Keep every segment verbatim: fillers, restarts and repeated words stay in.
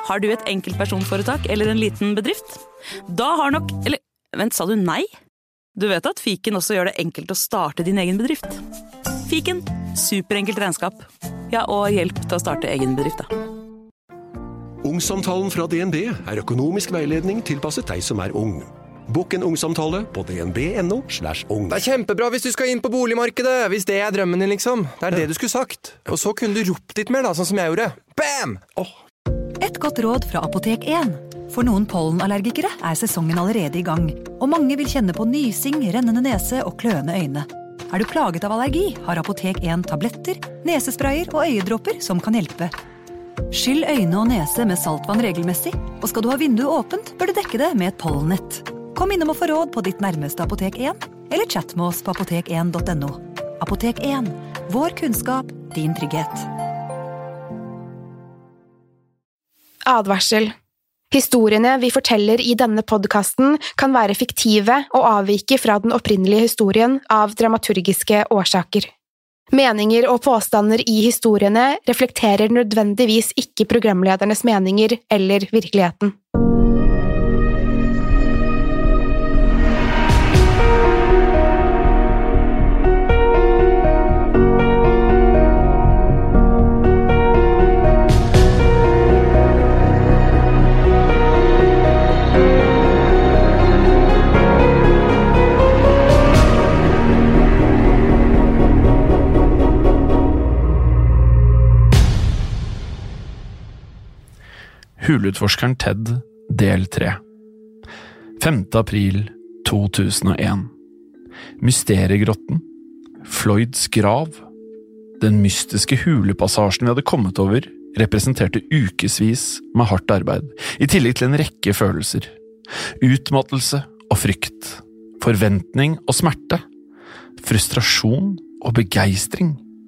Har du et enkeltpersonforetak eller en liten bedrift? Da har nok... Eller, vent, sa du nei? Du vet at Fiken også gjør det enkelt å starte din egen bedrift. Fiken, superenkelt regnskap. Ja, og hjelp til å starte egen bedrift, da. Ungsamtalen fra D N B er økonomisk veiledning tilpasset deg som er ung. Bokk en ungsamtale på dnb.no slash ung. Det er kjempebra hvis du skal inn på boligmarkedet, hvis det er drømmen din, liksom. Det er det du skulle sagt. Og så kunne du ropt litt mer, da, sånn som jeg gjorde. Bam! Åh. Et godt råd fra Apotek en. For noen pollenallergikere er sesongen allerede i gang, og mange vil kjenne på nysing, rennende nese og kløende øyne. Er du plaget av allergi, har Apotek en tabletter, nesesprayer og øyedråper som kan hjelpe. Skyll øyne og nese med saltvann regelmessig, og skal du ha vinduet åpent, bør du dekke det med et pollennett. Kom innom og få råd på ditt nærmeste Apotek en, eller chat med oss på apotek en punktum no. Apotek en. Vår kunnskap, din trygghet. Advarsel. Historiene vi forteller i denne podcasten kan være fiktive og avvike fra den opprinnelige historien av dramaturgiske årsaker. Meninger og påstander i historiene reflekterer nødvendigvis ikke programledernes meninger eller virkeligheten. Huleutforskeren Ted, del tre. femte april to tusen og en. Mysteriegrotten, Floyds grav. Den mystiske hulepassasjen vi hadde kommet over, representerte ukesvis med hardt arbeid, i tillegg til en rekke følelser. Utmattelse og frykt, forventning og smerte, frustrasjon og begeistring.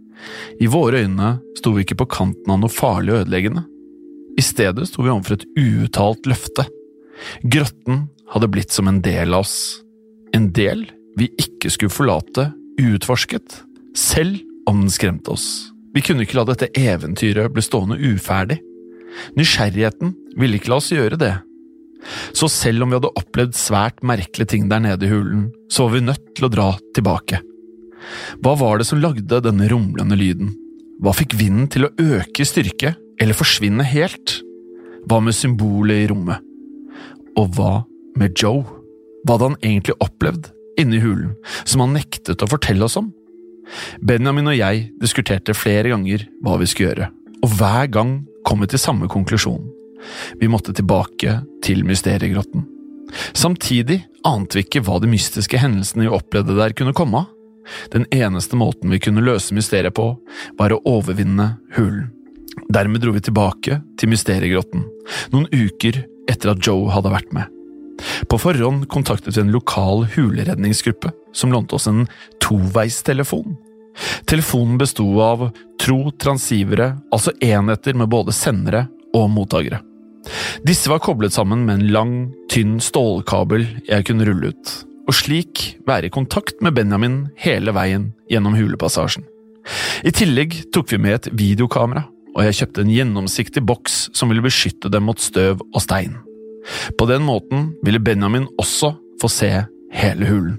I våre øyne sto vi ikke på kanten av noe farlig og ødeleggende. I stedet sto vi overfor et uuttalt løfte. Grotten hadde blitt som en del av oss. En del vi ikke skulle forlate uutforsket, selv om den skremte oss. Vi kunne ikke la dette eventyret bli stående uferdig. Nysgjerrigheten ville ikke la oss gjøre det. Så selv om vi hadde opplevd svært merkelige ting der nede i hulen, så var vi nødt til å dra tilbake. Hva var det som lagde denne rumlende lyden? Hva fikk vinden til å øke i styrke, eller forsvinne helt? Hva med symbolet i rommet? Og hva med Joe? Hva hadde han egentlig opplevd inne i hulen, som han nektet å fortelle oss om? Benjamin og jeg diskuterte flere ganger hva vi skulle gjøre, og hver gang kom vi til samme konklusjon. Vi måtte tilbake til mysteriegrotten. Samtidig ante vi ikke hva de mystiske hendelsene vi opplevde der kunne komme av. Den eneste måten vi kunne løse mysteriet på, var å overvinne hulen. Dermed dro vi tilbake til mysteriegrotten, noen uker etter at Joe hadde vært med. På forhånd kontaktet vi en lokal huleredningsgruppe som lånte oss en toveistelefon. Telefonen bestod av tro transivere, altså enheter med både sendere og mottagere. Disse var koblet sammen med en lang, tynn stålkabel jeg kunne rulle ut, og slik være i kontakt med Benjamin hele veien gjennom hulepassasjen. I tillegg tok vi med et videokamera, og jeg kjøpte en gjennomsiktig boks som ville beskytte dem mot støv og stein. På den måten ville Benjamin også få se hele hulen.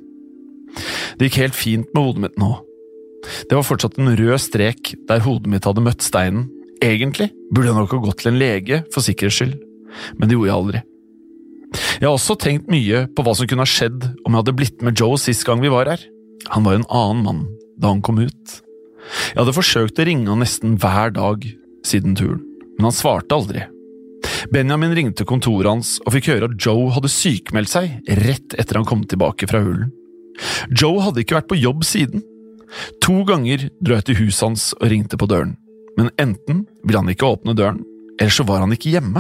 Det gikk helt fint med hodet mitt nå. Det var fortsatt en rød strek der hodet mitt hadde møtt steinen. Egentlig burde jeg nok ha gått til en lege for sikkerhets skyld, men det gjorde jeg aldri. Jeg har også tenkt mye på hva som kunne ha skjedd om jeg hadde blitt med Joe sist gang vi var her. Han var en annen mann da han kom ut. Jeg hadde forsøkt å ringe han nesten hver dag siden turen, men han svarte aldri. Benjamin ringte kontoret hans og fikk høre at Joe hadde sykmeldt seg rett etter han kom tilbake fra hulen. Joe hadde ikke vært på jobb siden. To ganger dro jeg til huset hans og ringte på døren, men enten ville han ikke åpne døren, eller så var han ikke hjemme.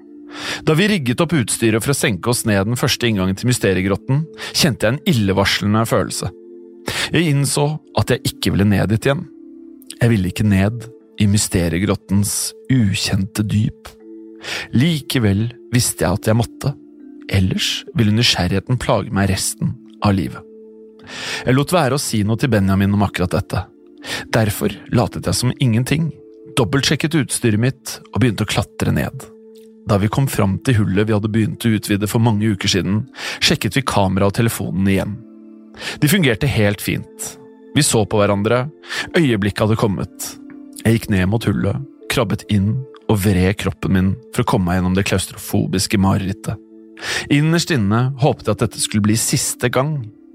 Da vi rigget opp utstyret for å senke oss ned den første inngangen til mysteriegrotten, kjente jeg en illevarslende følelse. Jeg innså at jeg ikke ville ned dit igjen. Jeg ville ikke ned i mysteriegrottens ukjente dyp. Likevel visste jeg at jeg måtte, ellers ville nysgjerrigheten plage meg resten av livet. Jeg lot være å si noe til Benjamin om akkurat dette. Derfor latet jeg som ingenting, dobbeltsjekket utstyret mitt og begynte å klatre ned. Da vi kom fram til hullet vi hadde begynt å utvide for mange uker siden, sjekket vi kamera og telefonen igjen. De fungerte helt fint. Vi så på hverandre, øyeblikket hadde kommet. Jeg gikk ned mot hullet, krabbet inn og vred kroppen min for å komme meg gjennom det klaustrofobiske marerittet. Innerst inne håpet jeg at dette skulle bli siste gang.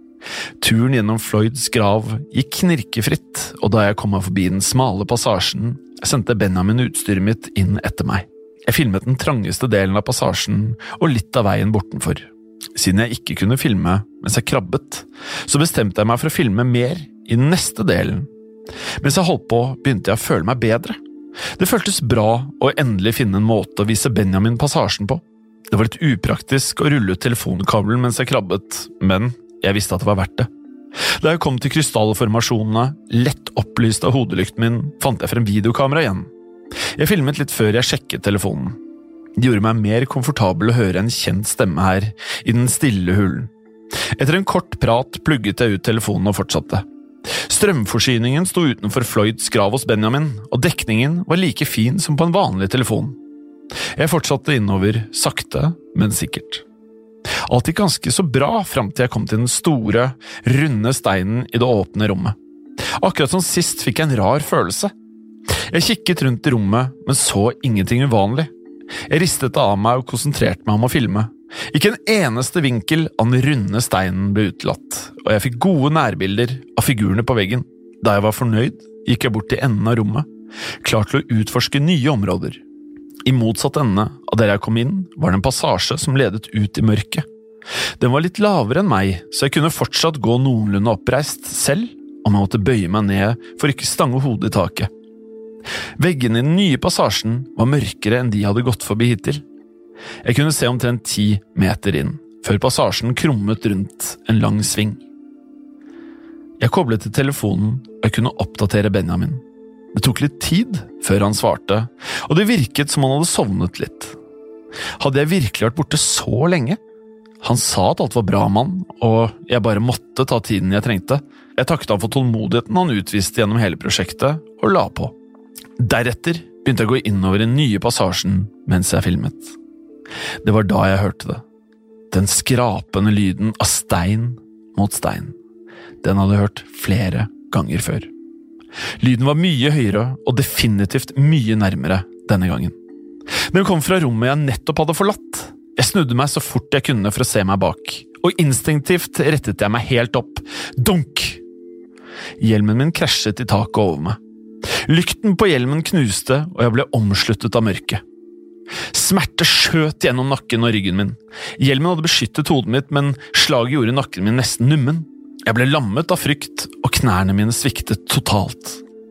Turen gjennom Floyds grav gikk knirkefritt, og da jeg kom meg forbi den smale passasjen, sendte Benjamin utstyret mitt inn etter meg. Jeg filmet den trangeste delen av passasjen og litt av veien bortenfor. Siden jeg ikke kunne filme mens jeg krabbet, så bestemte jeg meg for å filme mer i den neste delen. Mens jeg holdt på, begynte jeg å føle meg bedre. Det føltes bra å endelig finne en måte å vise Benjamin passasjen på. Det var litt upraktisk å rulle ut telefonkabelen mens jeg krabbet, men jeg visste at det var verdt det. Da jeg kom til krystallformasjonene, lett opplyst av hodelykten min, fant jeg frem videokamera igjen. Jeg filmet litt før jeg sjekket telefonen. Det gjorde meg mer komfortabel å høre en kjent stemme her, i den stille hullen. Etter en kort prat plugget jeg ut telefonen og fortsatte. Strømforsyningen sto utenfor Floyds grav hos Benjamin, og dekningen var like fin som på en vanlig telefon. Jeg fortsatte innover, sakte, men sikkert. Alt gikk ganske så bra frem til jeg kom til den store, runde steinen i det åpne rommet. Akkurat som sist fikk jeg en rar følelse. Jeg kikket rundt i rommet, men så ingenting uvanlig. Jeg ristet det av meg og konsentrerte meg om å filme. Ikke en eneste vinkel av den runde steinen ble utelatt, og jeg fikk gode nærbilder av figurene på veggen. Da jeg var fornøyd, gikk jeg bort til enden av rommet, klar til å utforske nye områder. I motsatt ende av der jeg kom inn, var det en passasje som ledet ut i mørket. Den var litt lavere enn meg, så jeg kunne fortsatt gå noenlunde oppreist selv, om jeg måtte bøye meg ned for ikke stange hodet i taket. Veggene i den nye passasjen var mørkere enn de hadde gått forbi hittil. Jeg kunne se omtrent ti meter inn, før passasjen krummet rundt en lang sving. Jeg koblet til telefonen, og jeg kunne oppdatere Benjamin. Det tok litt tid før han svarte, og det virket som han hadde sovnet litt. Hadde jeg virkelig vært borte så lenge? Han sa at alt var bra med han, og jeg bare måtte ta tiden jeg trengte. Jeg takket han for tålmodigheten han utviste gjennom hele prosjektet, og la på. Deretter begynte jeg å gå innover den nye passasjen mens jeg filmet. Det var da jeg hørte det. Den skrapende lyden av stein mot stein. Den hadde jeg hørt flere ganger før. Lyden var mye høyere og definitivt mye nærmere denne gangen. Den kom fra rommet jeg nettopp hadde forlatt. Jeg snudde meg så fort jeg kunne for å se meg bak, og instinktivt rettet jeg meg helt opp. Dunk! Hjelmen min krasjet i taket over meg. Lykten på hjelmen knuste, og jeg ble omsluttet av mørket. Smerte skjøt gjennom nakken og ryggen min. Hjelmen hadde beskyttet hodet mitt, men slaget gjorde nakken min nesten nummen. Jeg ble lammet av frykt, og knærne mine sviktet totalt.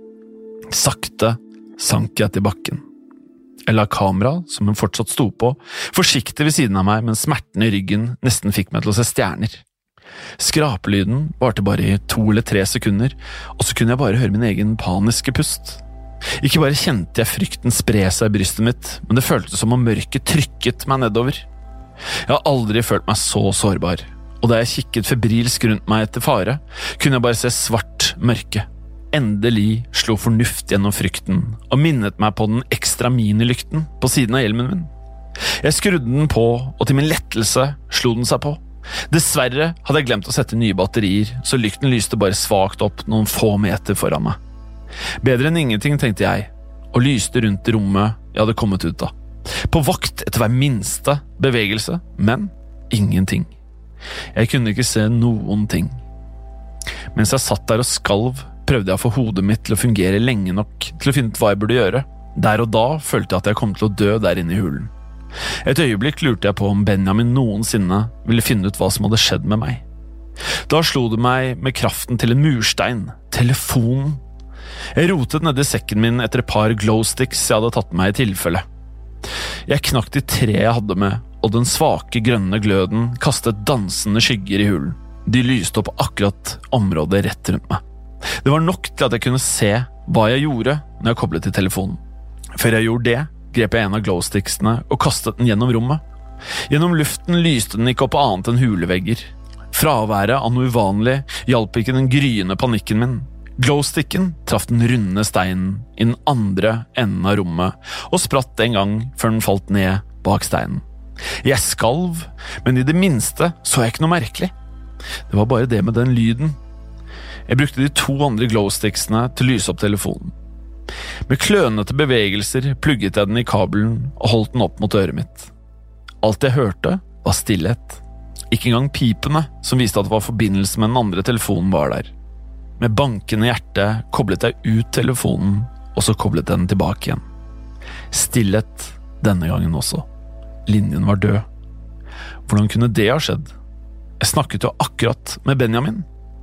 Sakte sank jeg til bakken. Jeg la kamera, som hun fortsatt sto på, forsiktig ved siden av meg, men smerten i ryggen nesten fikk meg til å se stjerner. Skrapelyden varte bare i to eller tre sekunder, og så kunne jeg bare høre min egen paniske pust. Ikke bare kjente jeg frykten spre seg i brystet mitt, men det føltes som om mørket trykket meg nedover. Jeg har aldri følt meg så sårbar, og da jeg kikket febrilsk rundt meg etter fare, kunne jeg bare se svart mørke. Endelig slo fornuft gjennom frykten, og minnet meg på den ekstra minilykten på siden av hjelmen min. Jeg skrudde den på, og til min lettelse slo den seg på. Dessverre hadde jeg glemt å sette nye batterier, så lykten lyste bare svagt opp noen få meter foran meg. Bedre enn ingenting, tenkte jeg, og lyste rundt i rommet jeg hadde kommet ut av. På vakt etter hver minste bevegelse, men ingenting. Jeg kunne ikke se noen ting. Mens jeg satt der og skalv, prøvde jeg å få hodet mitt til å fungere lenge nok til å finne ut hva jeg burde gjøre. Der og da følte jeg at jeg kom til å dø der inne i hulen. Et øyeblikk lurte jeg på om Benjamin noensinne ville finne ut hva som hadde skjedd med meg. Da slo det meg med kraften til en murstein, telefonen. Jeg rotet ned i sekken min etter et par glowsticks jeg hadde tatt med meg i tilfelle. Jeg knakk de tre jeg hadde med, og den svake grønne gløden kastet dansende skygger i hulen. De lyste opp akkurat området rett rundt meg. Det var nok til at jeg kunne se hva jeg gjorde når jeg koblet til telefonen. Før jeg gjorde det, grep jeg en av glowsticksene og kastet den gjennom rommet. Gjennom luften lyste den ikke opp annet enn hulevegger. Fraværet av noe uvanlig hjalp ikke den gryende panikken min. Glowsticken traff den runde steinen i den andre enden av rommet og spratt en gang før den falt ned bak steinen. Jeg skalv, men i det minste så jeg ikke noe merkelig. Det var bare det med den lyden. Jeg brukte de to andre glowsticksene til å lyse opp telefonen. Med klønete bevegelser plugget jeg den i kabelen og holdt den opp mot øret mitt. Alt jeg hørte var stillhet. Ikke engang pipene som viste at det var forbindelse med den andre telefonen var der. Med bankende hjerte koblet jeg ut telefonen, og så koblet jeg den tilbake igjen. Stillhet denne gangen også. Linjen var død. Hvordan kunne det ha skjedd? Jeg snakket jo akkurat med Benjamin.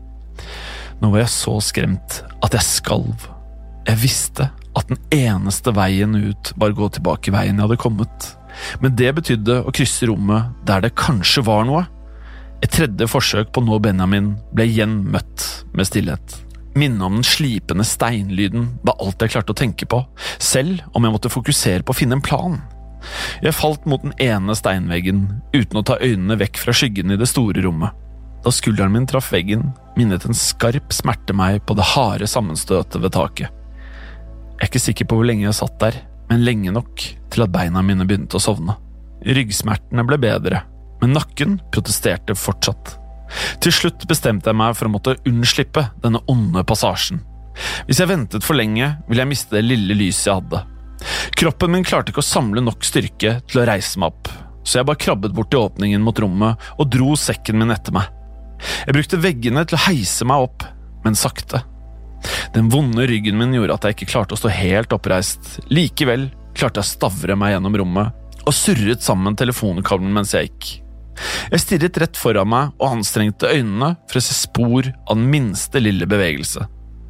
Nå var jeg så skremt at jeg skalv. Jeg visste at den eneste veien ut var å gå tilbake veien jeg hadde kommet. Men det betydde å krysse rommet der det kanskje var noe. Et tredje forsøk på å nå Benjamin ble igjen møtt med stillhet. Minnet om den slipende steinlyden var alt jeg klarte å tenke på, selv om jeg måtte fokusere på å finne en plan. Jeg falt mot den ene steinveggen, uten å ta øynene vekk fra skyggen i det store rommet. Da skulderen min traff veggen, minnet en skarp smerte meg på det harde sammenstøtet ved taket. Jeg er ikke sikker på hvor lenge jeg satt der, men lenge nok til at beina mine begynte å sovne. Ryggsmertene ble bedre, men nakken protesterte fortsatt. Til slutt bestemte jeg meg for å måtte unnslippe denne onde passasjen. Hvis jeg ventet for lenge, ville jeg miste det lille lyset jeg hadde. Kroppen min klarte ikke å samle nok styrke til å reise meg opp, så jeg bare krabbet bort til åpningen mot rommet og dro sekken min etter meg. Jeg brukte veggene til å heise meg opp, men sakte. Den vonde ryggen min gjorde at jeg ikke klarte å stå helt oppreist. Likevel klarte jeg å stavre meg gjennom rommet og surret sammen telefonkabelen mens jeg gikk. Jeg stirret rett foran meg og anstrengte øynene for å se spor av den minste lille bevegelse.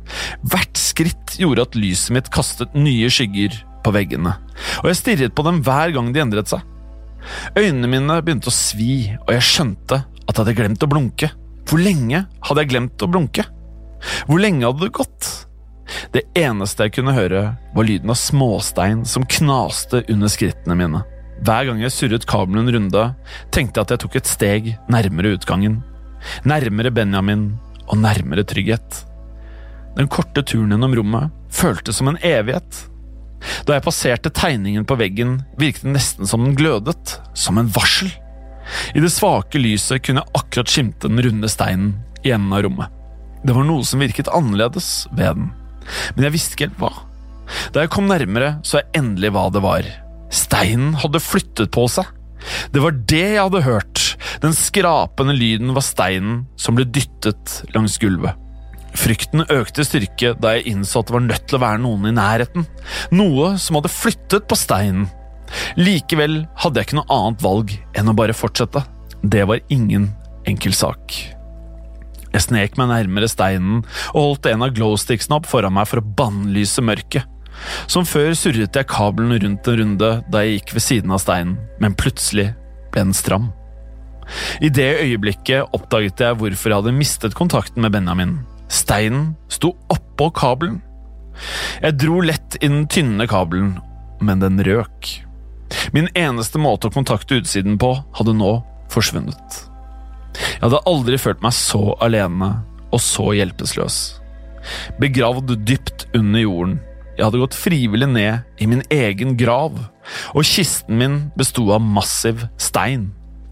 Hvert skritt gjorde at lyset mitt kastet nye skygger på veggene, og jeg stirret på dem hver gang de endret seg. Øynene mine begynte å svi, og jeg skjønte at jeg hadde glemt å blunke. Hvor lenge hadde jeg glemt å blunke? Hvor lenge hadde det gått? Det eneste jeg kunne høre var lyden av småstein som knaste under skrittene mine. Hver gang jeg surret kabelen en runde, tenkte jeg at jeg tok et steg nærmere utgangen. Nærmere Benjamin og nærmere trygghet. Den korte turen gjennom rommet føltes som en evighet. Da jeg passerte tegningen på veggen, virket det nesten som den glødet, som en varsel. I det svake lyset kunne jeg akkurat skimte den runde steinen i enden av rommet. Det var noe som virket annerledes ved den, men jeg visste ikke helt hva. Da jeg kom nærmere, så jeg endelig hva det var. Steinen hadde flyttet på seg. Det var det jeg hadde hørt. Den skrapende lyden var steinen som ble dyttet langs gulvet. Frykten økte styrke da jeg innså at det var nødt til å være noen i nærheten. Noe som hadde flyttet på steinen. Likevel hadde jeg ikke noe annet valg enn å bare fortsette. Det var ingen enkel sak. Jeg snek meg nærmere steinen og holdt en av glowsticksene opp foran meg for å bannlyse mørket. Som før surret jeg kabelen rundt en runde da jeg gikk ved siden av steinen, men plutselig ble den stram. I det øyeblikket oppdaget jeg hvorfor jeg hadde mistet kontakten med Benjamin. Steinen sto oppå kabelen. Jeg dro lett i den tynne kabelen, men den røk. Min eneste måte å kontakte utsiden på hadde nå forsvunnet. Jeg hadde aldri følt meg så alene og så hjelpeløs. Begravd dypt under jorden. Jeg hadde gått frivillig ned i min egen grav, og kisten min bestod av massiv stein.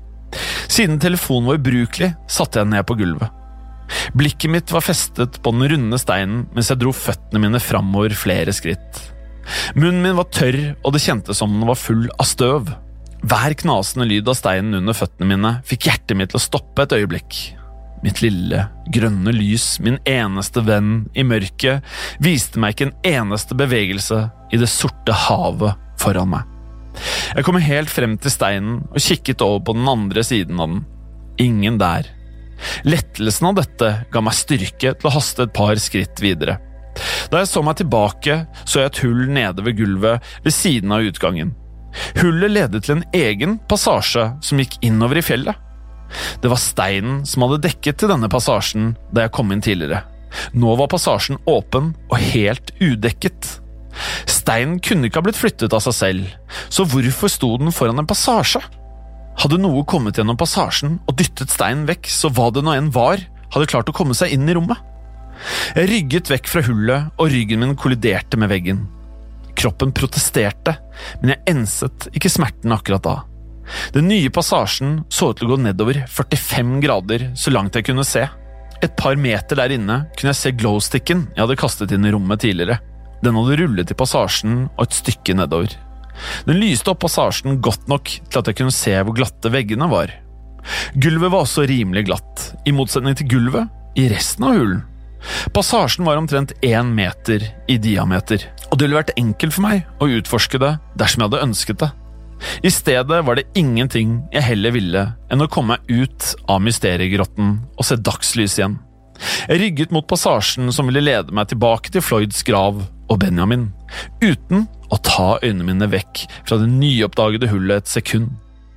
Siden telefonen var ubrukelig, satte jeg ned på gulvet. Blikket mitt var festet på den runde steinen mens jeg dro føttene mine framover flere skritt. Munnen min var tørr, og det kjentes som den var full av støv. Hver knasende lyd av steinen under føttene mine fikk hjertet mitt til å stoppe et øyeblikk. Mitt lille, grønne lys, min eneste venn i mørket, viste meg ikke en eneste bevegelse i det sorte havet foran meg. Jeg kom helt frem til steinen og kikket over på den andre siden av den. Ingen der. Lettelsen av dette ga meg styrke til å haste et par skritt videre. Da jeg så meg tilbake, så jeg et hull nede ved gulvet ved siden av utgangen. Hullet ledet til en egen passasje som gikk innover i fjellet. Det var steinen som hadde dekket til denne passasjen da jeg kom inn tidligere. Nå var passasjen åpen og helt udekket. Steinen kunne ikke ha blitt flyttet av seg selv, så hvorfor sto den foran en passasje? Hadde noe kommet gjennom passasjen og dyttet steinen vekk, så hva det nå enn var, hadde klart å komme seg inn i rommet. Jeg rygget vekk fra hullet, og ryggen min kolliderte med veggen. Kroppen protesterte, men jeg enset ikke smerten akkurat da. Den nye passasjen så ut til å gå nedover førtifem grader så langt jeg kunne se. Et par meter der inne kunne jeg se glowsticken jeg hadde kastet inn i rommet tidligere. Den hadde rullet i passasjen og et stykke nedover. Den lyste opp passasjen godt nok til at jeg kunne se hvor glatte veggene var. Gulvet var også rimelig glatt, i motsetning til gulvet i resten av hulen. Passasjen var omtrent én meter i diameter, og det ville vært enkelt for meg å utforske det dersom jeg hadde ønsket det. I stedet var det ingenting jeg heller ville enn å komme meg ut av mysteriegrotten og se dagslys igjen. Jeg rygget mot passasjen som ville lede meg tilbake til Floyds grav og Benjamin, uten å ta øynene mine vekk fra det nyoppdagede hullet et sekund.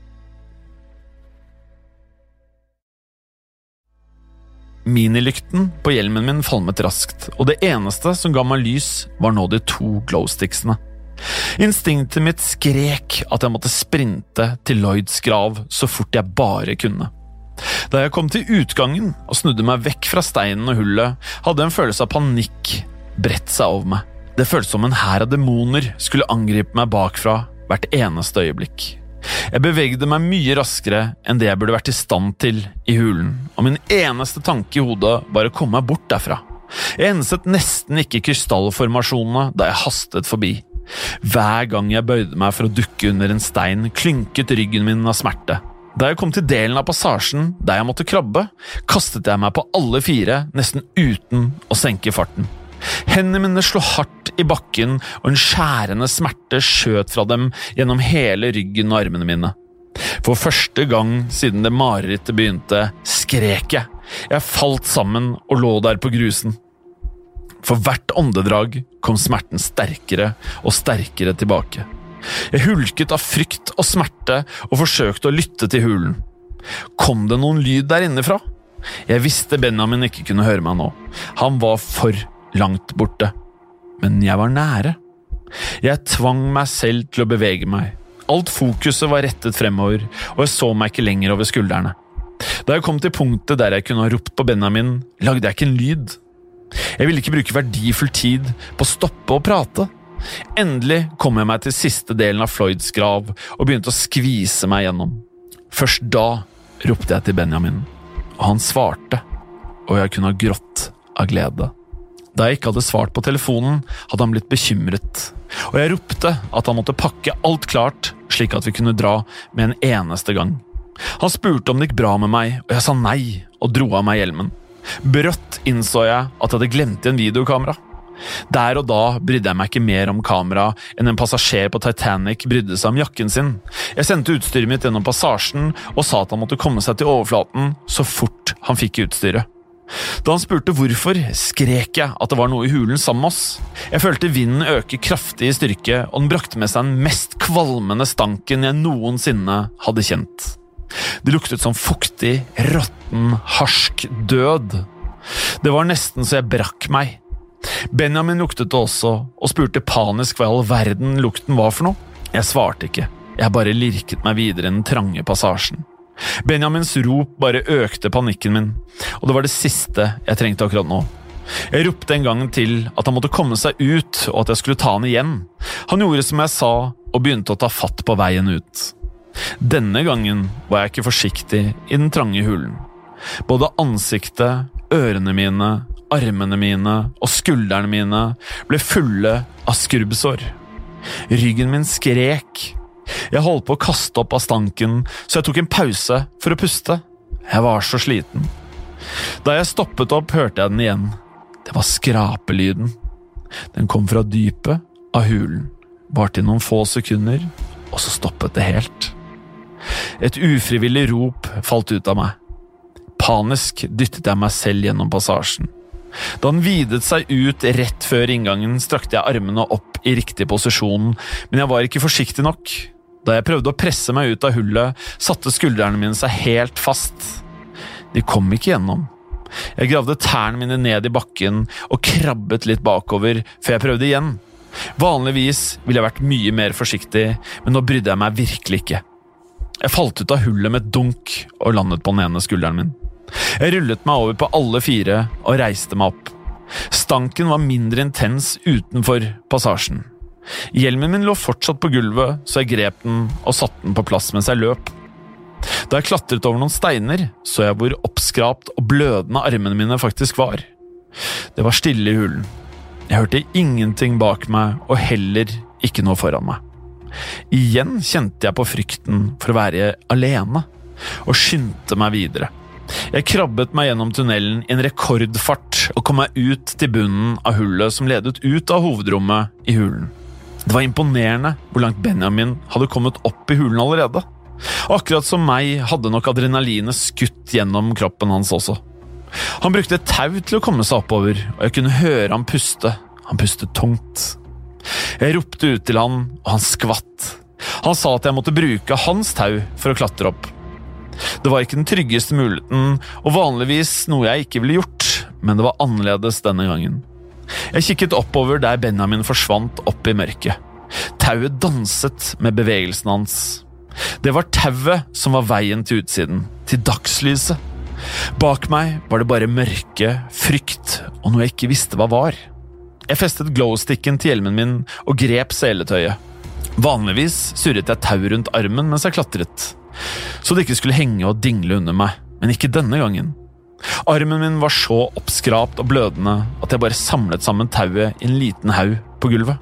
Minilykten på hjelmen min falmet raskt, og det eneste som ga meg lys var nå de to glowsticksene. Instinktet mitt skrek at jeg måtte sprinte til Lloyds grav så fort jeg bare kunne. Da jeg kom til utgangen og snudde meg vekk fra steinen og hullet, hadde en følelse av panikk bredt seg over meg. Det føltes som en hær av demoner skulle angripe meg bakfra hvert eneste øyeblikk. Jeg bevegde meg mye raskere enn det jeg burde vært i stand til i hulen, og min eneste tanke i hodet var å komme meg bort derfra. Jeg enset nesten ikke krystallformasjonene da jeg hastet forbi. Hver gang jeg bøyde meg for å dukke under en stein, klynket ryggen min av smerte. Da jeg kom til delen av passasjen der jeg måtte krabbe, kastet jeg meg på alle fire, nesten uten å senke farten. Hendene mine slo hardt i bakken, og en skjærende smerte skjøt fra dem gjennom hele ryggen og armene mine. For første gang siden det marerittet begynte, skrek jeg. Jeg falt sammen og lå der på grusen. For hvert åndedrag kom smerten sterkere og sterkere tilbake. Jeg hulket av frykt og smerte og forsøkte å lytte til hulen. Kom det noen lyd der innefra? Jeg visste Benjamin ikke kunne høre meg nå. Han var for langt borte. Men jeg var nære. Jeg tvang meg selv til å bevege meg. Alt fokuset var rettet fremover, og jeg så meg ikke lenger over skuldrene. Da jeg kom til punktet der jeg kunne ha ropt på Benjamin, lagde jeg ikke en lyd. Jeg ville ikke bruke verdifull tid på å stoppe og prate. Endelig kom jeg meg til siste delen av Floyds grav og begynte å skvise meg gjennom. Først da ropte jeg til Benjamin, og han svarte, og jeg kunne ha grått av glede. Da jeg ikke hadde svart på telefonen, hadde han blitt bekymret, og jeg ropte at han måtte pakke alt klart, slik at vi kunne dra med en eneste gang. Han spurte om det gikk bra med meg, og jeg sa nei, og dro av meg hjelmen. Brått innså jeg at jeg hadde glemt en videokamera. Der og da brydde jeg meg ikke mer om kamera enn en passasjer på Titanic brydde seg om jakken sin. Jeg sendte utstyret mitt gjennom passasjen og sa at han måtte komme seg til overflaten så fort han fikk utstyret. Da han spurte hvorfor, skrek jeg at det var noe i hulen sammen med oss. Jeg følte vinden øke kraftig i styrke, og den brakte med seg den mest kvalmende stanken jeg noensinne hadde kjent. Det luktet som fuktig, råtten, harsk død. Det var nesten så jeg brakk meg. Benjamin luktet det også, og spurte panisk hva i all verden lukten var for noe. Jeg svarte ikke. Jeg bare lirket meg videre i den trange passasjen. Benjamins rop bare økte panikken min, og det var det siste jeg trengte akkurat nå. Jeg ropte en gang til at han måtte komme seg ut, og at jeg skulle ta han igjen. Han gjorde som jeg sa, og begynte å ta fatt på veien ut. Denne gangen var jeg ikke forsiktig i den trange hulen. Både ansiktet, ørene mine, armene mine og skuldrene mine ble fulle av skrubbsår. Ryggen min skrek. Jeg holdt på å kaste opp av stanken, så jeg tok en pause for å puste. Jeg var så sliten. Da jeg stoppet opp, hørte jeg den igjen. Det var skrapelyden. Den kom fra dypet av hulen, varte i noen få sekunder, og så stoppet det helt. Et ufrivillig rop falt ut av meg. Panisk dyttet jeg meg selv gjennom passasjen. Da den videt seg ut rett før inngangen, strakte jeg armene opp i riktig posisjon, men jeg var ikke forsiktig nok. Da jeg prøvde å presse meg ut av hullet, satte skuldrene mine seg helt fast. De kom ikke gjennom. Jeg gravde tærne mine ned i bakken og krabbet litt bakover før jeg prøvde igjen. Vanligvis ville jeg vært mye mer forsiktig, men nå brydde jeg meg virkelig ikke. Jeg falt ut av hullet med et dunk og landet på den ene skulderen min. Jeg rullet meg over på alle fire og reiste meg opp. Stanken var mindre intens utenfor passasjen. Hjelmen min lå fortsatt på gulvet, så jeg grep den og satte den på plass mens jeg løp. Da jeg klatret over noen steiner, så jeg hvor oppskrapt og blødende armene mine faktisk var. Det var stille i hulen. Jeg hørte ingenting bak meg, og heller ikke noe foran meg. Igjen kjente jeg på frykten for å være alene, og skyndte meg videre. Jeg krabbet meg gjennom tunnelen i en rekordfart og kom meg ut til bunnen av hullet som ledet ut av hovedrommet i hulen. Det var imponerende hvor langt Benjamin hadde kommet opp i hulen allerede. Akkurat som meg hadde nok adrenalinet skutt gjennom kroppen hans også. Han brukte et tau til å komme seg oppover, og jeg kunne høre han puste. Han pustet tungt. Jeg ropte ut til han, og han skvatt. Han sa at jeg måtte bruke hans tau for å klatre opp. Det var ikke den tryggeste muligheten, og vanligvis noe jeg ikke ville gjort, men det var annerledes denne gangen. Jeg kikket oppover der Benjamin forsvant opp i mørket. Tauet danset med bevegelsen hans. Det var tauet som var veien til utsiden, til dagslyset. Bak meg var det bare mørke, frykt og noe jeg ikke visste hva var. Jeg festet glowsticken til hjelmen min og grep seletøyet. Vanligvis surret jeg tau rundt armen mens jeg klatret, så det ikke skulle henge og dingle under meg, men ikke denne gangen. Armen min var så oppskrapt og blødende at jeg bare samlet sammen tauet i en liten haug på gulvet.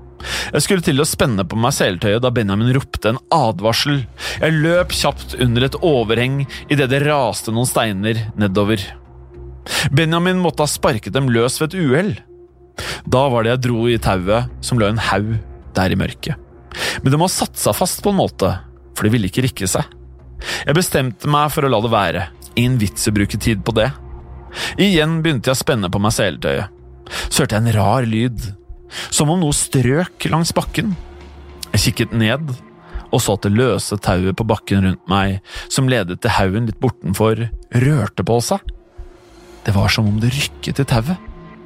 Jeg skulle til å spenne på meg seletøyet da Benjamin ropte en advarsel. Jeg løp kjapt under et overheng i det det raste noen steiner nedover. Benjamin måtte ha sparket dem løs ved et uhell. Da var det jeg dro i tauet som lå en haug der i mørket. Men det må ha satt seg fast på en måte, for det ville ikke rikke seg. Jeg bestemte meg for å la det være. Ingen vits å bruke tid på det. Igjen begynte jeg å spenne på meg seletøyet. Så hørte jeg en rar lyd, som om noe strøk langs bakken. Jeg kikket ned, og så at det løse tauet på bakken rundt meg, som ledet til haugen litt bortenfor, rørte på seg. Det var som om det rykket i tauet.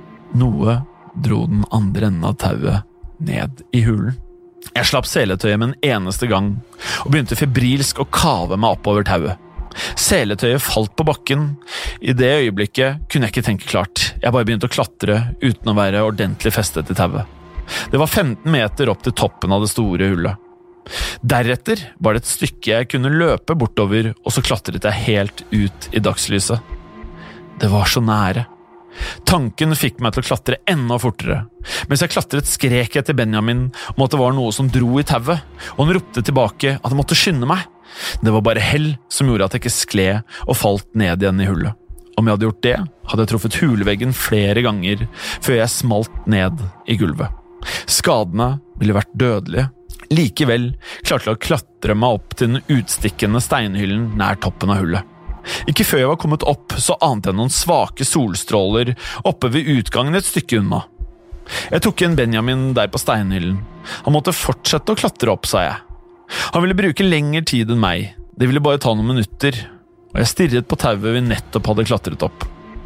Noe dro den andre enden av tauet ned i hulen. Jeg slapp seletøyet med en eneste gang, og begynte febrilsk å kave meg oppover tauet. Seletøyet falt på bakken. I det øyeblikket kunne jeg ikke tenke klart. Jeg bare begynte å klatre uten å være ordentlig festet i tauet. Det var femten meter opp til toppen av det store hullet. Deretter var det et stykke jeg kunne løpe bortover, og så klatret jeg helt ut i dagslyset. Det var så nære. Tanken fikk meg til å klatre enda fortere. Mens jeg klatret skrek jeg til Benjamin om at det var noe som dro i tauet, og han ropte tilbake at jeg måtte skynde meg. Det var bare hell som gjorde at jeg ikke skled og falt ned igjen i hullet. Om jeg hadde gjort det, hadde jeg truffet huleveggen flere ganger før jeg smalt ned i gulvet. Skadene ville vært dødelige. Likevel klarte jeg å klatre meg opp til den utstikkende steinhyllen nær toppen av hullet. Ikke før jeg var kommet opp, så ante jeg noen svake solstråler oppe ved utgangen et stykke unna. Jeg tok en Benjamin der på steinhyllen. Han måtte fortsette å klatre opp, sa jeg. Han ville bruke lengre tid enn meg. Det ville bare ta noen minutter, og jeg stirret på tauet vi nettopp hadde klatret opp.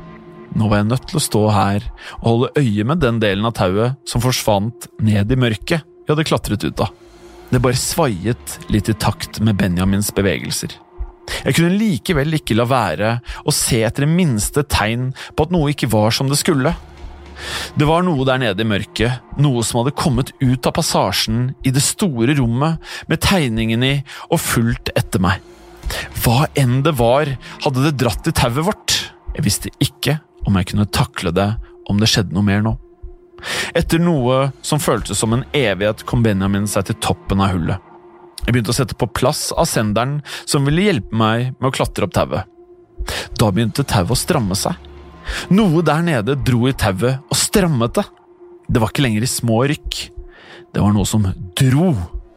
Nå var jeg nødt til å stå her og holde øye med den delen av tauet som forsvant ned i mørket vi hadde klatret ut av. Det bare svaiet litt i takt med Benjamins bevegelser. Jeg kunne likevel ikke la være å se etter det minste tegn på at noe ikke var som det skulle. Det var noe der nede i mørket, noe som hadde kommet ut av passasjen i det store rommet med tegningen i og fulgt etter meg. Hva enn det var, hadde det dratt i tauet vårt. Jeg visste ikke om jeg kunne takle det om det skjedde noe mer nå. Etter noe som føltes som en evighet kom Benjamin seg til toppen av hullet. Jeg begynte å sette på plass av senderen som ville hjelpe meg med å klatre opp tauet. Da begynte tauet å stramme seg. Noe der nede dro i tauet og strammet det. Det var ikke lenger i små rykk. Det var noe som dro.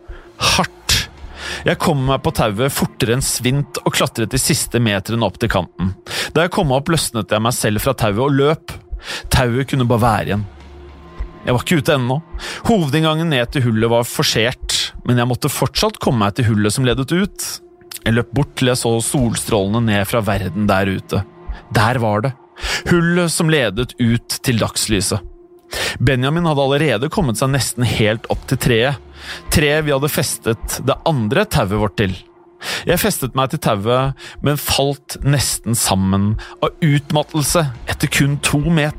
Hardt. Jeg kom meg på tauet fortere enn svint og klatret de siste meterne opp til kanten. Da jeg kom opp løsnet jeg meg selv fra tauet og løp. Tauet kunne bare være igjen. Jeg var ikke ute ennå. Hovedinngangen ned til hullet var forsert, men jeg måtte fortsatt komme meg til hullet som ledet ut. Jeg løp bort til jeg så solstrålene ned fra verden der ute. Der var det. Hullet som ledet ut til dagslyset. Benjamin hadde allerede kommet seg nesten helt opp til treet. Treet vi hadde festet det andre tauet vårt til. Jeg festet meg til tauet, men falt nesten sammen av utmattelse etter kun to meter.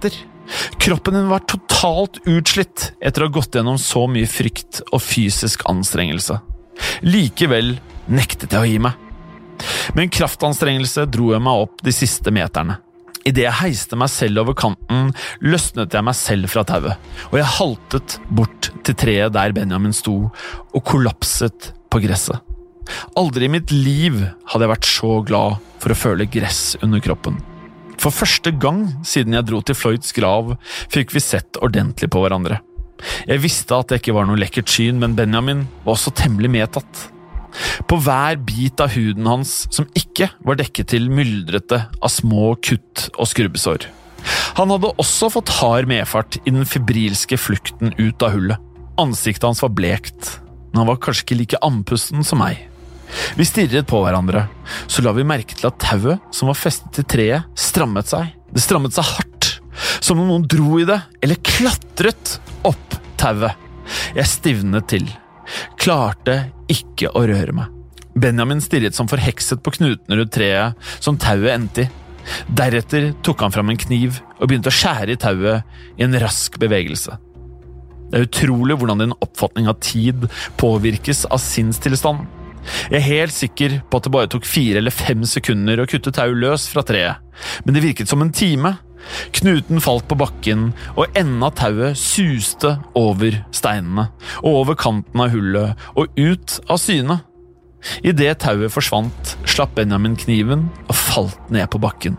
Kroppen din var totalt utslitt etter å ha gått gjennom så mye frykt og fysisk anstrengelse. Likevel nektet jeg å gi meg. Med en kraftanstrengelse dro jeg meg opp de siste meterne. I det jeg heiste meg selv over kanten, løsnet jeg meg selv fra tauet, og jeg haltet bort til treet der Benjamin sto, og kollapset på gresset. Aldri i mitt liv hadde jeg vært så glad for å føle gress under kroppen. For første gang siden jeg dro til Floyds grav, fikk vi sett ordentlig på hverandre. Jeg visste at det ikke var noe lekkert syn, men Benjamin var også temmelig medtatt. På hver bit av huden hans som ikke var dekket til myldrete av små kutt og skrubbesår. Han hadde også fått hard medfart i den febrilske flukten ut av hullet. Ansiktet hans var blekt, men han var kanskje ikke like andpusten som meg. Vi stirret på hverandre, så la vi merke til at tauet som var festet til treet strammet seg. Det strammet seg hardt, som om noen dro i det, eller klatret opp tauet. Jeg stivnet til, klarte ikke å røre meg. Benjamin stirret som forhekset på knuten rundt treet som tauet endte i. Deretter tok han fram en kniv og begynte å skjære i tauet i en rask bevegelse. Det er utrolig hvordan din oppfatning av tid påvirkes av sinnstilstand. Jeg er helt sikker på at det bare tok fire eller fem sekunder å kutte tau løs fra treet, men det virket som en time. Knuten falt på bakken, og enden av tauet suste over steinene, og over kanten av hullet, og ut av syne. I det tauet forsvant, slapp Benjamin kniven og falt ned på bakken.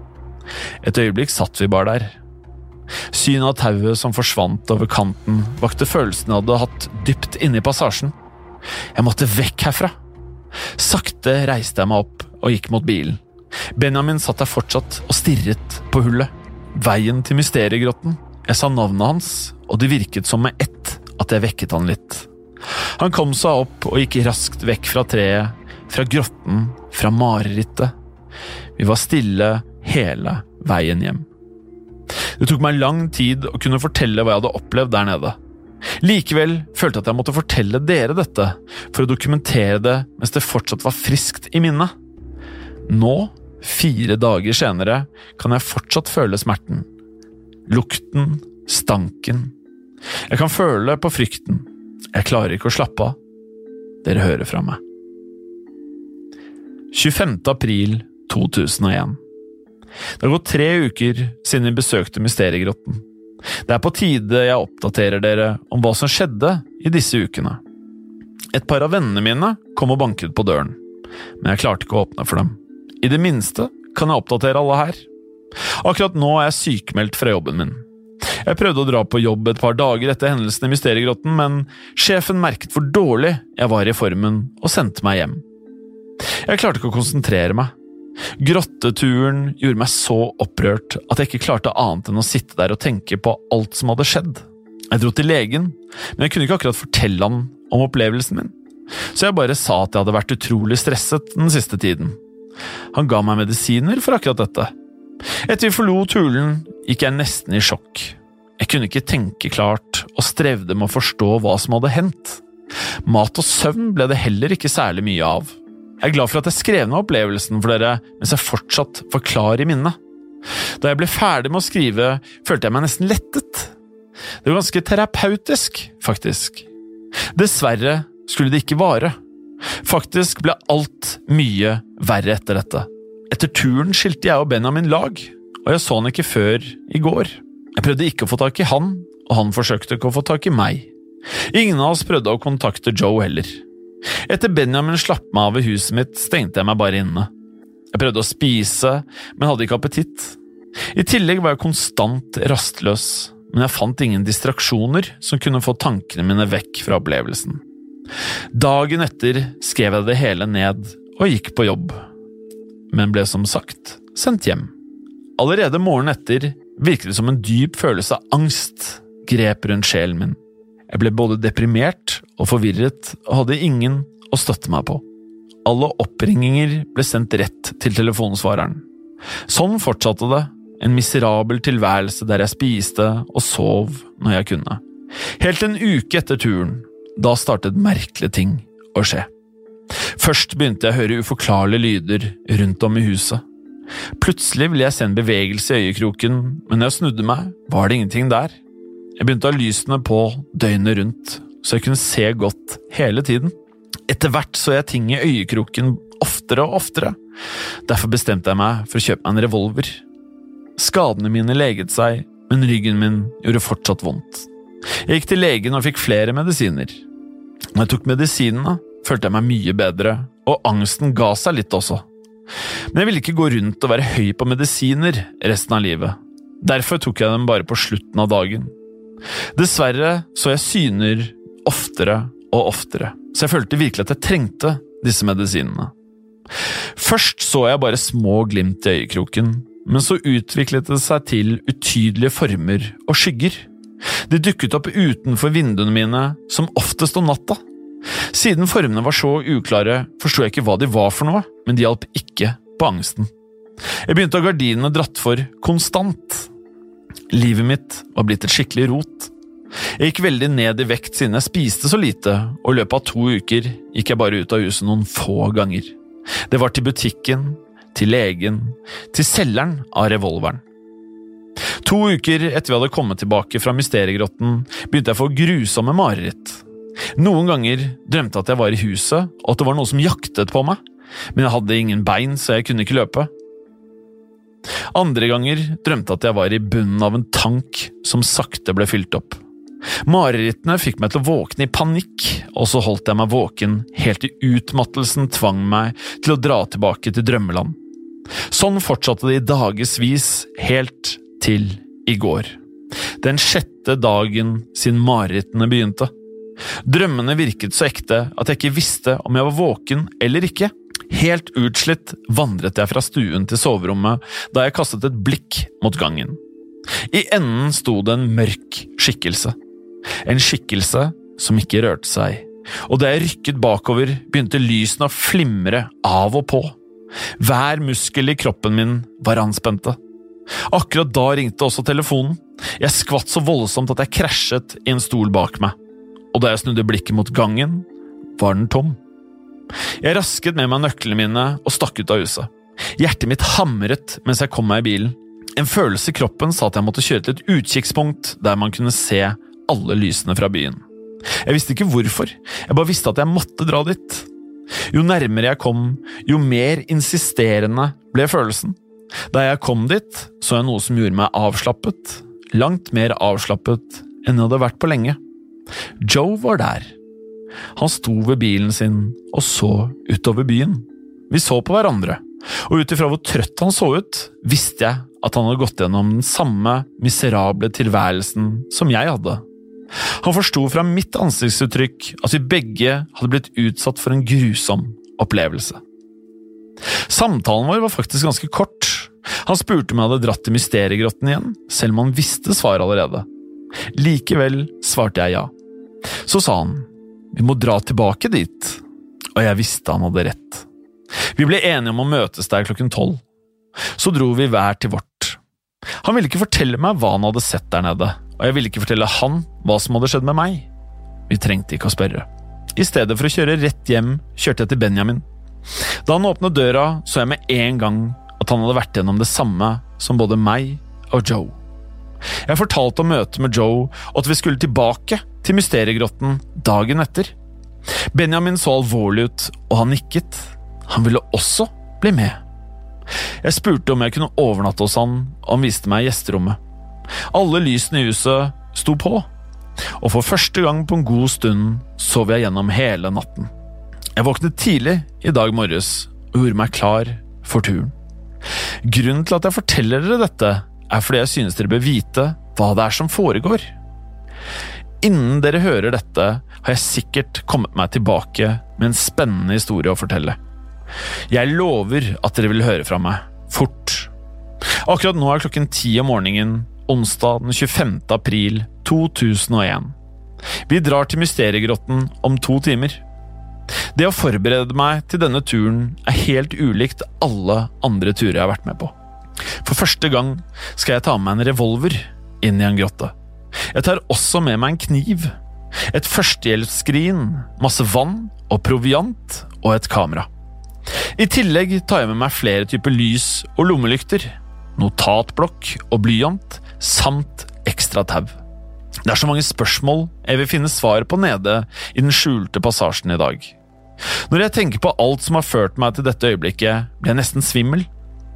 Et øyeblikk satt vi bare der. Synet av tauet som forsvant over kanten, vakte følelsen jeg hadde hatt dypt inne i passasjen. Jeg måtte vekk herfra. Sakte reiste jeg meg opp og gikk mot bilen. Benjamin satt der fortsatt og stirret på hullet. Veien til mysteriegrotten. Jeg sa navnet hans, og det virket som med ett at jeg vekket han litt. Han kom seg opp og gikk raskt vekk fra treet, fra grotten, fra marerittet. Vi var stille hele veien hjem. Det tok meg lang tid å kunne fortelle hva jeg hadde opplevd der nede. Likevel følte jeg at jeg måtte fortelle dere dette, for å dokumentere det mens det fortsatt var friskt i minnet. Nå, fire dager senere, kan jeg fortsatt føle smerten. Lukten, stanken. Jeg kan føle på frykten. Jeg klarer ikke å slappe av. Dere hører fra meg. tjuefemte april to tusen og en. Det har gått tre uker siden vi besøkte mysteriegrotten. Det er på tide jeg oppdaterer dere om hva som skjedde i disse ukene. Et par av vennene mine kom og banket på døren, men jeg klarte ikke å åpne for dem. I det minste kan jeg oppdatere alle her. Akkurat nå er jeg sykemeldt fra jobben min. Jeg prøvde å dra på jobb et par dager etter hendelsen i mysteriegrotten, men sjefen merket hvor dårlig jeg var i formen og sendte meg hjem. Jeg klarte ikke å konsentrere meg. Grotteturen gjorde meg så opprørt at jeg ikke klarte annet enn å sitte der og tenke på alt som hadde skjedd. Jeg dro til legen, men jeg kunne ikke akkurat fortelle han om opplevelsen min, så jeg bare sa at jeg hadde vært utrolig stresset den siste tiden. Han ga meg medisiner for akkurat dette. Etter vi forlot hulen, gikk jeg nesten i sjokk. Jeg kunne ikke tenke klart og strevde med å forstå hva som hadde hendt. Mat og søvn ble det heller ikke særlig mye av. Jeg er glad for at jeg skrev ned opplevelsen for dere, mens jeg fortsatt var klar i minnet. Da jeg ble ferdig med å skrive, følte jeg meg nesten lettet. Det var ganske terapeutisk, faktisk. Dessverre skulle det ikke vare. Faktisk ble alt mye verre etter dette. Etter turen skilte jeg og Benjamin lag, og jeg så han ikke før i går. Jeg prøvde ikke å få tak i han, og han forsøkte ikke å få tak i meg. Ingen av oss prøvde å kontakte Joe heller. Etter Benjamin slapp meg av i huset mitt, stengte jeg meg bare inne. Jeg prøvde å spise, men hadde ikke appetitt. I tillegg var jeg konstant rastløs, men jeg fant ingen distraksjoner som kunne få tankene mine vekk fra opplevelsen. Dagen etter skrev jeg det hele ned og gikk på jobb, men ble som sagt sendt hjem. Allerede morgenen etter virket det som en dyp følelse av angst grep rundt sjelen min. Jeg ble både deprimert og forvirret og hadde ingen å støtte meg på. Alle oppringinger ble sendt rett til telefonsvareren. Sånn fortsatte det, en miserabel tilværelse der jeg spiste og sov når jeg kunne. Helt en uke etter turen, da startet merkelige ting å skje. Først begynte jeg å høre uforklarlige lyder rundt om i huset. Plutselig ville jeg se en bevegelse i øyekroken, men når jeg snudde meg, var det ingenting der. Jeg begynte å ha lysene på døgnet rundt, så jeg kunne se godt hele tiden. Etter hvert så jeg ting i øyekroken oftere og oftere. Derfor bestemte jeg meg for å kjøpe meg en revolver. Skadene mine leget seg, men ryggen min gjorde fortsatt vondt. Jeg gikk til legen og fikk flere medisiner. Når jeg tok medisinene, følte jeg meg mye bedre, og angsten ga seg litt også. Men jeg ville ikke gå rundt og være høy på medisiner resten av livet. Derfor tok jeg dem bare på slutten av dagen. Dessverre så jeg syner oftere og oftere, så jeg følte virkelig at jeg trengte disse medisinene. Først så jeg bare små glimt i øyekroken, men så utviklet det seg til utydelige former og skygger. De dukket opp utenfor vinduene mine, som oftest om natta. Siden formene var så uklare, forstod jeg ikke hva de var for noe, men de hjalp ikke på angsten. Jeg begynte å ha gardinene dratt for konstant. Livet mitt var blitt et skikkelig rot. Jeg gikk veldig ned i vekt siden jeg spiste så lite, og i løpet av to uker gikk jeg bare ut av huset noen få ganger. Det var til butikken, til legen, til selgeren av revolveren. To uker etter vi hadde kommet tilbake fra Mysteriegrotten, begynte jeg å få grusomme mareritt. Noen ganger drømte jeg at jeg var i huset, og at det var noe som jaktet på meg, men jeg hadde ingen bein, så jeg kunne ikke løpe. Andre ganger drømte jeg at jeg var i bunnen av en tank som sakte ble fylt opp. Marerittene fikk meg til å våkne i panikk, og så holdt jeg meg våken helt til utmattelsen tvang meg til å dra tilbake til drømmeland. Sånn fortsatte det i dagesvis, helt til i går. Den sjette dagen siden marerittene begynte. Drømmene virket så ekte at jeg ikke visste om jeg var våken eller ikke. Helt utslitt vandret jeg fra stuen til soverommet da jeg kastet et blikk mot gangen. I enden sto det en mørk skikkelse. En skikkelse som ikke rørte seg, og da jeg rykket bakover begynte lysene å flimre av og på. Hver muskel i kroppen min var anspente. Akkurat da ringte også telefonen. Jeg skvatt så voldsomt at jeg krasjet i en stol bak meg, og da jeg snudde blikket mot gangen, var den tom. Jeg rasket med meg nøklene mine og stakk ut av huset. Hjertet mitt hamret mens jeg kom meg i bilen. En følelse i kroppen sa at jeg måtte kjøre til et utkikkspunkt der man kunne se alle lysene fra byen. Jeg visste ikke hvorfor, jeg bare visste at jeg måtte dra dit. Jo nærmere jeg kom, jo mer insisterende ble følelsen. Da jeg kom dit, så jeg noe som gjorde meg avslappet, langt mer avslappet enn jeg hadde vært på lenge. Joe var der. Han sto ved bilen sin og så utover byen. Vi så på hverandre, og utifra hvor trøtt han så ut, visste jeg at han hadde gått gjennom den samme miserable tilværelsen som jeg hadde. Han forstod fra mitt ansiktsuttrykk at vi begge hadde blitt utsatt for en grusom opplevelse. Samtalen vår var faktisk ganske kort. Han spurte om jeg hadde dratt til Mysteriegrotten igjen, selv om han visste svaret allerede. Likevel svarte jeg ja. Så sa han, vi må dra tilbake dit, og jeg visste han hadde rett. Vi ble enige om å møtes der klokken tolv. Så dro vi hver til vårt. Han ville ikke fortelle meg hva han hadde sett der nede, og jeg ville ikke fortelle han hva som hadde skjedd med meg. Vi trengte ikke å spørre. I stedet for å kjøre rett hjem, kjørte jeg til Benjamin. Da han åpnet døra, så jeg med en gang at han hadde vært gjennom det samme som både meg og Joe. Jeg fortalte om møtet med Joe, og at vi skulle tilbake til Mysteriegrotten dagen etter. Benjamin så alvorlig ut, og han nikket. Han ville også bli med. Jeg spurte om jeg kunne overnatte hos han, og han viste meg gjesterommet. Alle lysene i huset sto på, og for første gang på en god stund sov jeg gjennom hele natten. Jeg våknet tidlig i dag morges og gjorde meg klar for turen. Grunnen til at jeg forteller dere dette er fordi jeg synes dere bør vite hva det er som foregår. Innen dere hører dette, har jeg sikkert kommet meg tilbake med en spennende historie å fortelle. Jeg lover at dere vil høre fra meg, fort. Akkurat nå er klokken ti om morgenen, onsdag den tjuefemte april to tusen og en. Vi drar til Mysteriegrotten om to timer. Det å forberede meg til denne turen er helt ulikt alle andre turer jeg har vært med på. For første gang skal jeg ta med meg en revolver inn i en grotte. Jeg tar også med meg en kniv, et førstehjelpsskrin, masse vann og proviant og et kamera. I tillegg tar jeg med meg flere typer lys og lommelykter, notatblokk og blyant, samt ekstra tau. Det er så mange spørsmål jeg vil finne svar på nede i den skjulte passasjen i dag. Når jeg tenker på alt som har ført meg til dette øyeblikket, blir jeg nesten svimmel.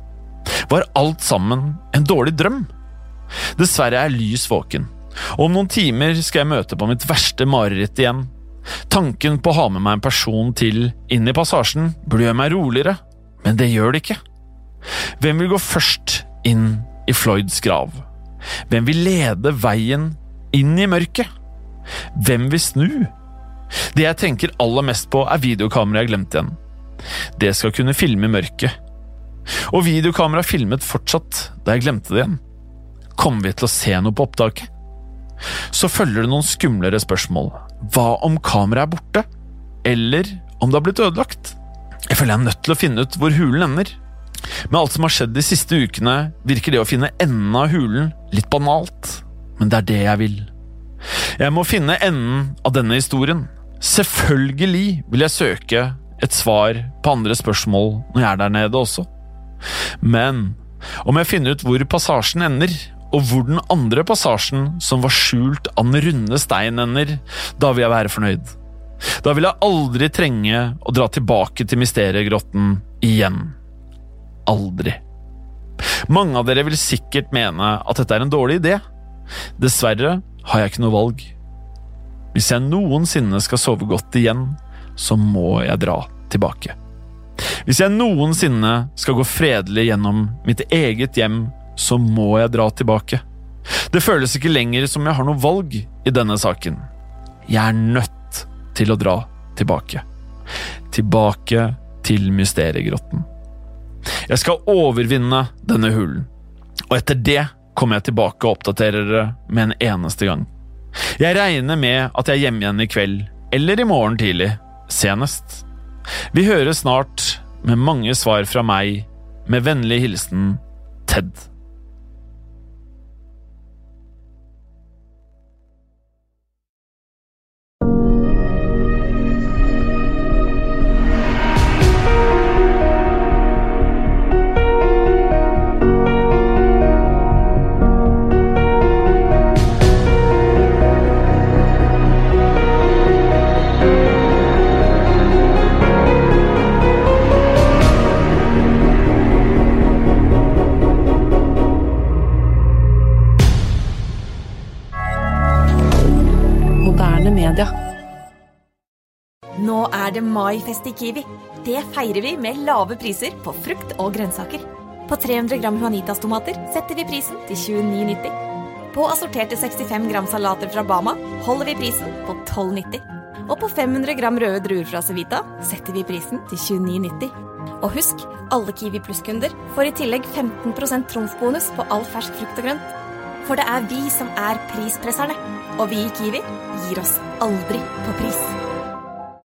Var alt sammen en dårlig drøm? Dessverre er jeg lys våken, og om noen timer skal jeg møte på mitt verste mareritt igjen. Tanken på å ha med meg en person til inn i passasjen burde gjøre meg roligere, men det gjør det ikke. Hvem vil gå først inn i Floyds grav? Hvem vil lede veien inn i mørket? Hvem vil snu? Det jeg tenker aller mest på er videokameraet jeg glemte igjen. Det skal kunne filme i mørket. Og videokameraet filmet fortsatt da jeg glemte det igjen. Kommer vi til å se noe på opptaket? Så følger det noen skumlere spørsmål. Hva om kameraet er borte? Eller om det har blitt ødelagt? Jeg føler jeg er nødt til å finne ut hvor hulen ender. Med alt som har skjedd de siste ukene, virker det å finne enden av hulen litt banalt. Men det er det jeg vil. Jeg må finne enden av denne historien. Selvfølgelig vil jeg søke et svar på andre spørsmål når jeg er der nede også. Men om jeg finner ut hvor passasjen ender, og hvor den andre passasjen som var skjult av den runde stein ender, da vil jeg være fornøyd. Da vil jeg aldri trenge å dra tilbake til mysteriegrotten igjen. Aldri. Mange av dere vil sikkert mene at dette er en dårlig idé. Dessverre har jeg ikke noe valg. Hvis jeg noensinne skal sove godt igjen, så må jeg dra tilbake. Hvis jeg noensinne skal gå fredelig gjennom mitt eget hjem, så må jeg dra tilbake. Det føles ikke lenger som jeg har noe valg i denne saken. Jeg er nødt til å dra tilbake. Tilbake til mysteriegrotten. Jeg skal overvinne denne hulen, og etter det kommer jeg tilbake og oppdaterer dere med en eneste gang. Jeg regner med at jeg er hjemme igjen i kveld, eller i morgen tidlig, senest. Vi høres snart med mange svar fra meg, med vennlig hilsen, Ted. Media. Nå er det maifest i Kiwi. Det feirer vi med lave priser på frukt og grønnsaker. På tre hundre gram Juanitas-tomater setter vi prisen til tjueni nitti. På assorterte sekstifem gram salater fra Bama holder vi prisen på tolv nitti. Og på fem hundre gram røde druer fra Cevita setter vi prisen til tjueni nitti. Og husk, alle Kiwi Plus-kunder får i tillegg femten prosent trumfbonus på all fersk frukt og grønt. For det er vi som er prispresserne, og vi i Kiwi gir oss aldri på pris.